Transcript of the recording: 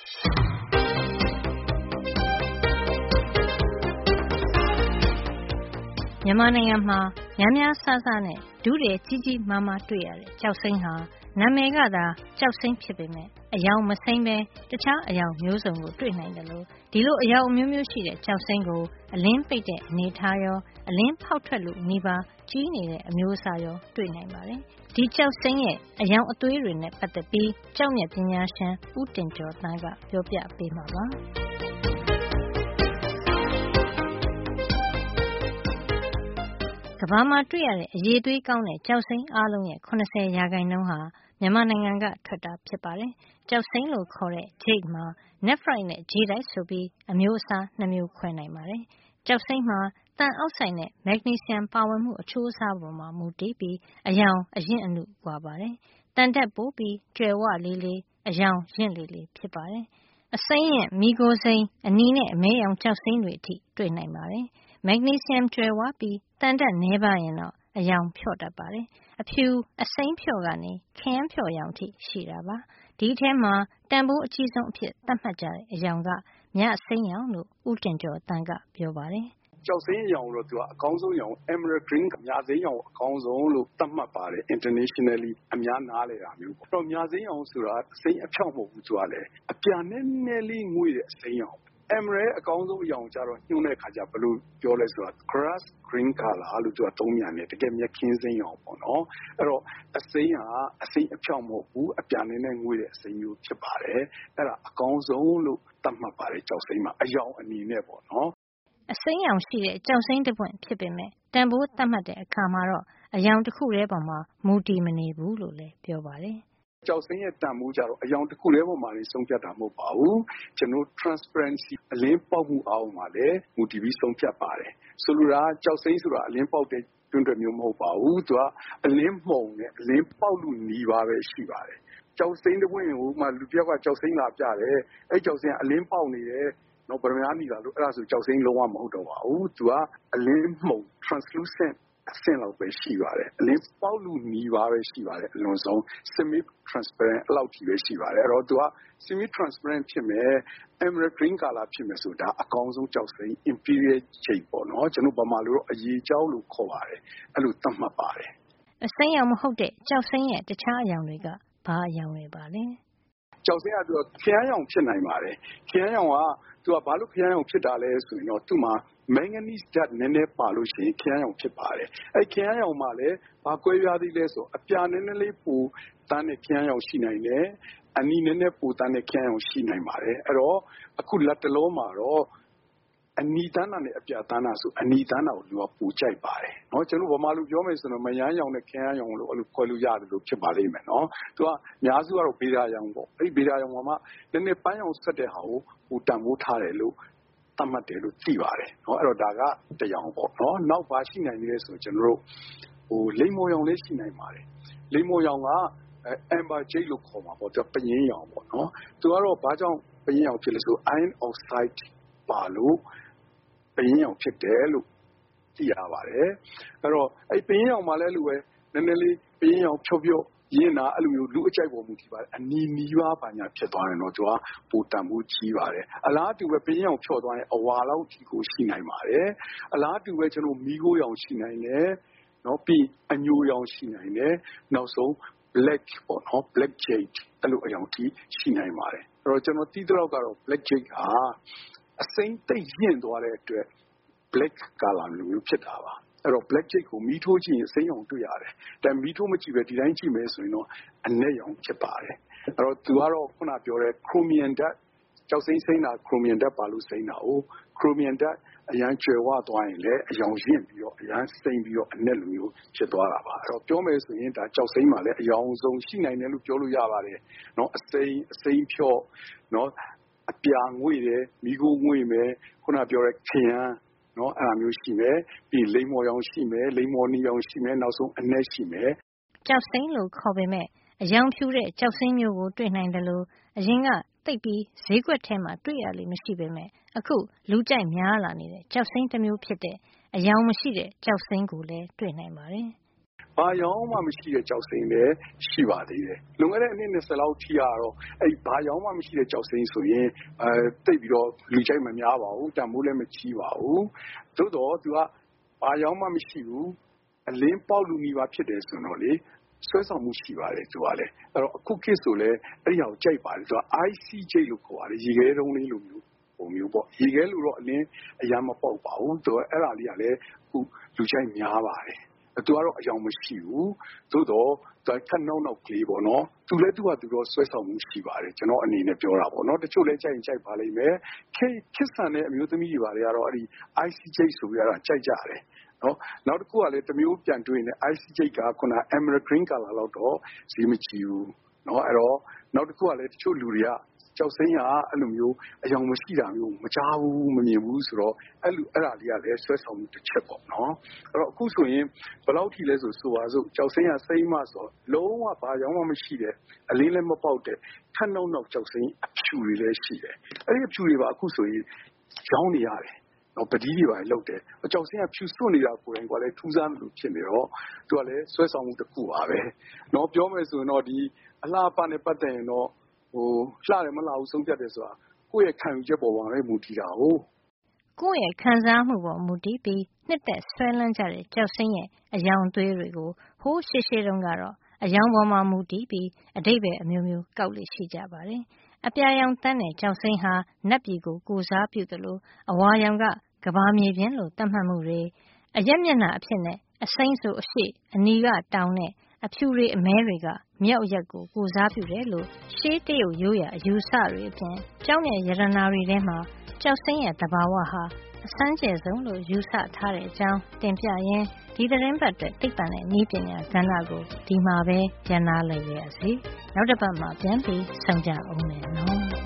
မြန်မာနိုင်ငံမှာများများစားစားနဲ့ဒုရည်ကြီးကြီးမားမားတွေ့ရတဲ့ကျောက်စိမ်းဟာနာမည်ကသာကျောက်စိမ်းဖြစ်ပေမဲ့အယောင်မစိမ်းပဲတခြားအယောင်မျိုးစုံကိုတွေ့နိုင်တယ်လို့ဒီလိုအယောင်အမျိုးမျိုးရှိတဲ့ကျောက်စိမ်းကိုအလင်းပိတ်တဲ့အနေထားရောအလင်းဖောက်ထွက်လို့နေပါကြီးနေတဲ့အမျိုးအစားရောတွေ့နိုင်ပါတယ်။ဒီကျောက်စိမ်းရဲ့အယောင်အသွေးတွေနဲ့ပတ်သက်ပြီးကျောက်မျက်ပညာရှင်ဦးတင်ကျော်သန်းကပြောပြပေးမှာပါ။ကမ္ဘာမှာတွေ့ရတဲ့အရည်သွေးကောင်းတဲ့ကျောက်စိမ်းအားလုံးရဲ့80%ဟာမြန်မာနိုင်ငံကထွက်တာဖြစ်ပါတယ်။ကျောက်စိမ်းလို့ခေါ်တဲ့ jade မှာ nephrite နဲ့ jadeite ဆိုပြီးအမျိုးအစား2မျိုးခွဲနိုင်ပါတယ်။ကျောက်စိမ်းမှာသံအောက်ဆိုဒ်နဲ့မက်ဂနီဆီယမ်ပါဝင်မှုအချိုးအစားပေါ်မှာမူတည်ပြီးအယောင်အရင့်အနုကွာပါတယ်။သံထက်ပိုပြီးကြွယ်ဝလေးလေးအယောင်ရင့်လေးလေးဖြစ်ပါတယ်။အစိမ်းရဲ့မီးခိုးစိမ်းအနီနဲ့အမဲရောင်ကျောက်စိမ်းတွေအထိတွေ့နိုင်ပါတယ်။မက်ဂနီဆီယမ်ကြွယ်ဝပြီးသံဓာတ်နည်းပါးရင်တော့အယောင်ဖြော့တတ်ပါတယ်။အဖြူအစိမ်းဖြော့ကနေခရမ်းဖြော့ရောင်အထိရှိတာပါ။ဒီအထဲမှာတန်ဖိုးအကြီးဆုံးအဖြစ်သတ်မှတ်ကြတဲ့အယောင်ကမြစိမ်းရောင်လို့ဦးတင်ကျော်သန်းကပြောပါတယ်။ကျောက်စိမ်းရောင်တော့သူကအကောင်းဆုံးရောင် emerald green မြစိမ်းရောင်အကောင်းဆုံးလို့သတ်မှတ်ပါတယ် internationally အများနားလည်တာမျိုးပေါ့။တော့မြစိမ်းရောင်ဆိုတာအစိမ်းအဖြောင့်မဟုတ်ဘူးသူကလည်းအပြာနည်းနည်းလေးငွေ့တဲ့အစိမ်းရောင်emerald အကောင်းဆုံးအရောင်ကြတော့ညှို့တဲ့ခါကျဘယ်လိုပြောလဲဆိုတာ grass green color လို့သူကသုံးမြန်တယ်တကယ်မြက်ခင်းစိမ်းရောင်ပေါ့နော်အဲ့တော့အစိမ်းဟာအစိမ်းအဖြောင့်မဟုတ်ဘူးအပြာနည်းနည်းငွေ့တဲ့အစိမ်းမျိုးဖြစ်ပါတယ်အဲ့ဒါအကောင်းဆုံးလို့သတ်မှတ်ပါတယ်ကျောက်စိမ်းမှာအရောင်အနေနဲ့ပေါ့နော်အစိမ်းရောင်ရှိတဲ့ကျောက်စိမ်းတစ်ပွင့်ဖြစ်ပေမဲ့တန်ဖိုးသတ်မှတ်တဲ့အခါမှာတော့အရောင်တစ်ခုတည်းပေါ်မှာမူတည်မနေဘူးလို့လည်းပြောပါတယ်ကျောက်စိမ်းရဲ့တန်ဖိုးကြတော့အယောင်တစ်ခုတည်းပေါ်မှာနေဆုံးဖြတ်တာမဟုတ်ပါဘူးကျွန်တော် transparency အလင်းပေါက်မှုအောင်မှာလည်းမူတည်ပြီးဆုံးဖြတ်ပါတယ်ဆိုလိုတာကျောက်စိမ်းဆိုတာအလင်းပေါက်တဲ့တွန်းတွဲမျိုးမဟုတ်ပါဘူးသူကအလင်းမှုန်နဲ့အလင်းပေါက်လို့နီးပါပဲရှိပါတယ်ကျောက်စိမ်းတစ်ပွင့်ကိုမှလူတစ်ယောက်ကကျောက်စိမ်းလာပြတယ်အဲ့ကျောက်စိမ်းကအလင်းပေါက်နေတယ်နော်ဗရမများနီလာလို့အဲ့ဒါဆိုကျောက်စိမ်းလုံးဝမဟုတ်တော့ပါဘူးသူကအလင်းမှုန် translucentအဆင့်လောက်ပဲရှိပါတယ်အလင်းပေါက်လူနီးပါပဲရှိပါတယ်အလွန်ဆုံး semi transparent အလောက်ကြီးပဲရှိပါတယ်အဲ့တော့သူက semi transparent ဖြစ်မယ် emerald green color ဖြစ်မယ်ဆိုတာအကောင်းဆုံးကျောက်စိမ်း imperial jade ပေါ့နော်ကျွန်တော်ဗမာလိုတော့အရေးကြောက်လို့ခေါ်ပါတယ်အဲ့လိုသတ်မှတ်ပါတယ်အစိမ်းရောင်မဟုတ်တဲ့ကျောက်စိမ်းရဲ့တခြားအရောင်တွေကဘာအရောင်တွေပါလဲကျောက်စိမ်းကသူကခရမ်းရောင်ဖြစ်နိုင်ပါတယ်ခရမ်းရောင်ကသူကဘာလို့ခရမ်းရောင်ဖြစ်တာလဲဆိုရင်တော့သူ့မှာ manganese ဓာတ်နည်းနည်းပါလို့ရှိရင်ခရမ်းရောင်ဖြစ်ပါတယ်အဲ့ခရမ်းရောင်မှာလည်းဘာကွဲပြားသေးလဲဆိုအပြာနည်းနည်းလေးပိုတန်းတဲ့ခရမ်းရောင်ရှိနိုင်တယ်အနီနည်းနည်းပိုတန်းတဲ့ခရမ်းရောင်ရှိနိုင်ပါတယ်အဲ့တော့အခုလက်တလုံးမှာတော့အနီတန်းတာနဲ့အပြာတန်းတာဆိုအနီတန်းတာကိုလူကပူကြိုက်ပါတယ်เนาะကျွန်တော်ဗမာလူပြောမယ်ဆိုတော့မယန်းရောင်နဲ့ခရမ်းရောင်လို့အဲ့လိုခွဲလို့ရတယ်လို့ဖြစ်ပါလိမ့်မယ်เนาะသူကအများစုကတော့ဗေဒာရောင်ပေါ့အဲ့ဒီဗေဒာရောင်မှာနည်းနည်းပန်းရောင်ဆက်တဲ့ဟာကိုပူတန်ဖိုးထားတယ်လို့သတ်မှတ်တယ်လို့သိပါတယ်เนาะအဲ့တော့ဒါကတရားပေါ့เนาะနောက်ဘာရှိနိုင်လဲဆိုကျွန်တော်တို့လိမ္မော်ရောင်လေးရှိနိုင်ပါတယ်လိမ္မော်ရောင်ကamber jade လို့ခေါ်မှာပေါ့သူကပယင်းရောင်ပေါ့เนาะသူကတော့ဘာကြောင့်ပယင်းရောင်ဖြစ်လဲဆို iron oxide ပါလို့ပယင်းရောင်ဖြစ်တယ်လို့သိရပါတယ်အဲ့တော့အဲ့ပယင်းရောင်မှာလည်းလို့ပဲနည်းနည်းလေးပယင်းရောင်ဖြော့ဖြော့ရင်းတာအဲ့လိုမျိုးလူအကြိုက်ပေါ်မူတည်ပါတယ်အနီနီးပါးပါညာဖြစ်သွားတယ်เนาะသူကပူတန်မှုကြီးပါတယ်အလားတူပဲပယင်းရောင်ဖြော့သွားရင်အဝါလောက်ကြီးကိုရှိနိုင်ပါတယ်အလားတူပဲကျွန်တော်မီးခိုးရောင်ရှိနိုင်တယ်เนาะပြီးအညိုရောင်ရှိနိုင်တယ်နောက်ဆုံး black ပေါ့เนาะ black jade အဲ့လိုအရောင်ကြီးရှိနိုင်ပါတယ်အဲ့တော့ကျွန်တော်သိတဲ့လောက်ကတော့ black jade ဟာအစိမ်းသိပ်ရင့်သွားတဲ့အတွက် black color မျိုးဖြစ်တာပါအဲ့တော့ black jade ကိုမီးထိုးကြည့်ရင်အစိမ်းရောင်တွေ့ရတယ်ဒါမီးထိုးမကြည့်ပဲဒီတိုင်းကြည့်မယ်ဆိုရင်တော့အနက်ရောင်ဖြစ်ပါတယ်အဲ့တော့သူကတော့ခုနပြောတဲ့ chromium ဓာတ်ကျောက်စိမ်းစိမ်းတာ chromium ဓာတ်ပါလို့စိမ်းတာကို chromium ဓာတ်အရန်ကျွယ်ဝသွားရင်လည်းအရောင်ရင့်ပြီးတော့အရန်စိမ်းပြီးတော့အနက်လိုမျိုးဖြစ်သွားတာပါအဲ့တော့ပြောမယ်ဆိုရင်ဒါကျောက်စိမ်းမှာလည်းအရောင်စုံရှိနိုင်တယ်လို့ပြောလို့ရပါတယ်เนาะအစိမ်းဖြော့เนาะအပြာငွေ့တယ်မိခိုးငွေ့မယ်ခုနပြောတဲ့ခရမ်းเนาะအဲ့လိုမျိုးရှိမယ်ပြီးလိမ္မော်ရောင်ရှိမယ်လိမ္မော်နီရောင်ရှိမယ်နောက်ဆုံးအနက်ရှိမယ်ကျောက်စိမ်းလို့ခေါ်ပေမဲ့အယောင်ဖြူတဲ့ကျောက်စိမ်းမျိုးကိုတွေ့နိုင်တယ်လို့အရင်ကသိပ်ပြီးဈေးကွက်ထဲမှာတွေ့ရလိမ့်မရှိပေမဲ့အခုလူကြိုက်များလာနေတဲ့ကျောက်စိမ်းတစ်မျိုးဖြစ်တဲ့အယောင်မရှိတဲ့ကျောက်စိမ်းကိုလည်းတွေ့နိုင်ပါတယ်ဘာရောင်းမှမရှိတဲ့ကျောက်စိမ်းလည်းရှိပါသေးတယ်။လွန်ခဲ့တဲ့အနှစ်20လောက်ထိကတော့ဘာရောင်းမှမရှိတဲ့ကျောက်စိမ်းဆိုရင်တိတ်ပြီးတော့လူကြိုက်မများပါဘူး။တန်ဖိုးလည်းမကြီးပါဘူး။သို့တော့သူကဘာရောင်းမှမရှိဘူး။အလင်းပေါက်လူနီးပါးဖြစ်တယ်ဆိုတော့လေဆွဲဆောင်မှုရှိပါတယ်သူကလည်းအဲ့တော့အခုခေတ်ဆိုလည်းအဲ့ဒီဟာကိုကြိုက်ပါတယ်သူက IC ကြိတ်လို့ခေါ်ပါတယ်ရေခဲတုံးလေးလိုမျိုးပုံမျိုးပေါ့ရေခဲလိုတော့အလင်းအရမ်းမပေါက်ပါဘူးသူကအဲ့ဒါလေးကလည်းအခုလူကြိုက်များပါတယ်သူကတော့အယောင်မရှိဘူးသို့တော့သူခက်နောက်ကလေးပေါ့နော်သူလည်းသူကသူတော့ဆွဲဆောင်မှုရှိပါတယ်ကျွန်တော်အနေနဲ့ပြောတာပေါ့နော်တချို့လည်းကြိုက်ရင်ကြိုက်ပါလိမ့်မယ်ခစ်ဆန်တဲ့အမျိုးသမီးတွေပါတွေကတော့အဲ့ဒီ IC ကြိတ်ဆိုပြီးတော့ကြိုက်ကြတယ်နော်နောက်တစ်ခုကလည်းတစ်မျိုးပြန်တွေ့နေ IC ကြိတ်ကခုန Emerald Green Color လောက်တော့ဈေးမကြီးဘူးနော်အဲ့တော့နောက်တစ်ခုကလည်းတချို့လူတွေကကြောက်စိမ်းကအဲ့လိုမျိုးအယောင်မရှိတာမျိုးမကြားဘူးမမြင်ဘူးဆိုတော့အဲ့ဒါလေးကလည်းဆွဲဆောင်မှုတစ်ချက်ပေါ့နော်အဲ့တော့အခုဆိုရင်ဘယ်လောက်ထိလဲဆိုပါစို့ကြောက်စိမ်းကစိမ်းမဆိုလုံးဝဘာကြောင့်မှမရှိတဲ့အလင်းလည်းမပေါက်တဲ့ခက်နောက်ကြောက်စိမ်းအဖြူတွေလည်းရှိတယ်အဲ့ဒီအဖြူတွေပါအခုဆိုရင်ရောင်းနေရတယ်ပတိတွေပါလောက်တယ်အကြောက်စင်းကဖြူစွတ်နေတာကိုယ်တိုင်ကလည်းထူးဆန်းလို့ဖြစ်နေတော့သူကလည်းဆွဲဆောင်မှုတစ်ခုပါပဲเนาะပြောမယ်ဆိုရင်တော့ဒီအလှပနဲ့ပတ်သက်ရင်တော့လှတယ်မလှဘူးဆုံးဖြတ်တယ်ဆိုတာကိုယ့်ရဲ့ခံယူချက်ပေါ်မှာပဲမူတည်တာဟုတ်ကိုယ့်ရဲ့ခံစားမှုပေါ်မူတည်ပြီးနှစ်သက်ဆွဲလန်းကြတဲ့ကြောက်စိမ်းရဲ့အယောင်သွေးတွေကိုဟိုးရှေးတုန်းကတော့အယောင်ပေါ်မှာမူတည်ပြီးအဓိပ္ပာယ်အမျိုးမျိုးကောက်လို့ရှိကြပါတယ်အပြာရောင်တန်းတဲ့ကြောက်စိမ်းဟာနတ်ပြည်ကိုကိုစားပြုသလိုအဝါရောင်ကကဘာမြေပြင်လို့သတ်မှတ်မှုတွေအရက်မျက်နှာအဖြစ်နဲ့အစိမ်းဆိုအရှိအနီကတောင်နဲ့အဖြူတွေအမဲတွေကမြောက်ရက်ကိုကိုစားပြုတယ်လို့ရှေးတရုတ်ရိုးရာအယူဆတွေအပြင်ကျောင်းရဲ့ယရနာတွေထဲမှာကြောက်စိမ်းရဲ့သဘာဝဟာအစမ်းကျယ်ဆုံးလို့ယူဆထားတဲ့အကြောင်းတင်ပြရင်းဒီသတင်းပတ်အတွက်သိပ္ပံနဲ့နည်းပညာကဏ္ဍကိုဒီမှာပဲရန်နာလိုက်ရစေနောက်တစ်ပတ်မှာပြန်ပြီးဆုံကြအောင်မယ်နော်